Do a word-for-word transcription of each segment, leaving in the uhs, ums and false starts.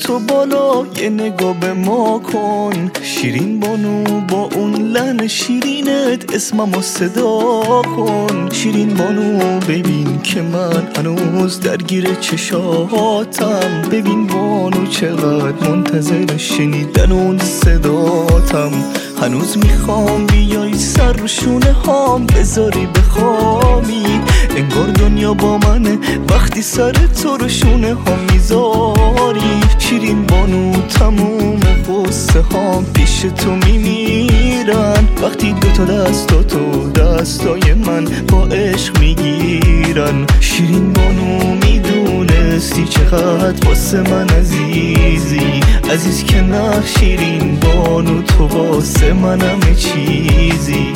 تو بالا یه نگاه به ما کن. شیرین بانو با اون لحن شیرینت اسممو صدا کن. شیرین بانو ببین که من هنوز درگیر چشاتم. ببین بانو چقدر منتظر شنیدن اون صداتم. هنوز میخوام بیای سر رو شونه هام بذاری بخوامی. انگار دنیا با منه وقتی سر تو رو شونه ها میذاری. شیرین بانو تموم قصه هام پیش تو میمیرن وقتی دوتا دستاتو دستای من با عشق میگیرن. شیرین بانو میدونستی چقدر واسه من عزیزی. عزیز که نه شیرین بانو تو واسه من همه چیزی.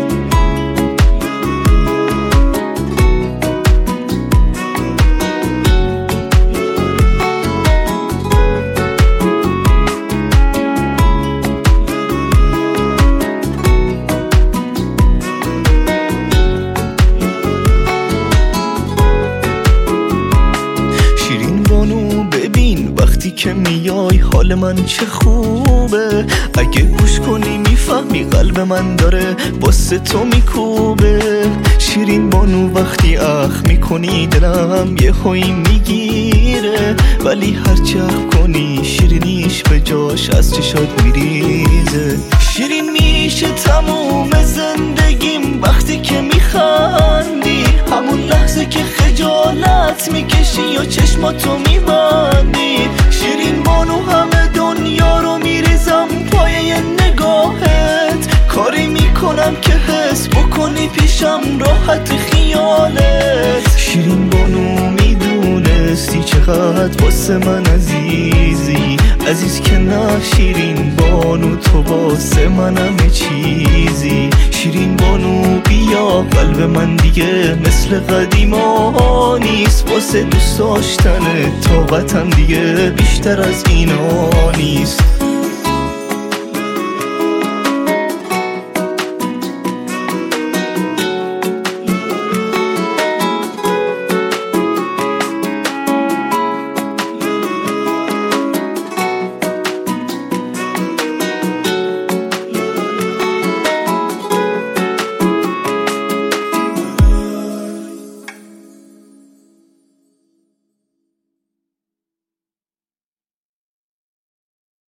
که میای حال من چه خوبه. اگه گوش کنی میفهمی قلب من داره واسه تو میکوبه. شیرین بانو وقتی اخ میکنی دلم یه هایی میگیره. ولی هر چه اخ کنی شیرینیش به جاش از چشات میریزه. شیرین میشه تموم زندگیم وقتی که میخندی. همون لحظه که خجالت میکشی یا چشماتو میبندی. شیرین بانو همه دنیا رو میریزم پایه نگاهت. کاری میکنم که حس بکنی پیشم راحت خیالت. شیرین بانو میدونستی چقدر واسه من عزیزی. عزیز که نه شیرین بانو تو واسه من همه چیزی. شیرین بانو بیا قلب من دیگه مثل قدیما نیست. واسه دوست داشتن طاقتم دیگه بیشتر از اینا نیست.